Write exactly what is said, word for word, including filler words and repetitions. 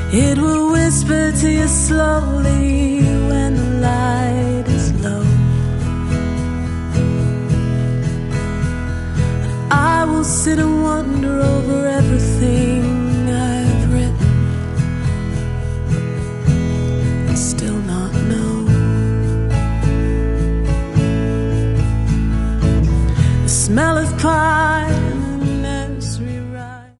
It will whisper to you slowly when the light is low. And I will sit and wonder over everything I've written and still not know. The smell of pie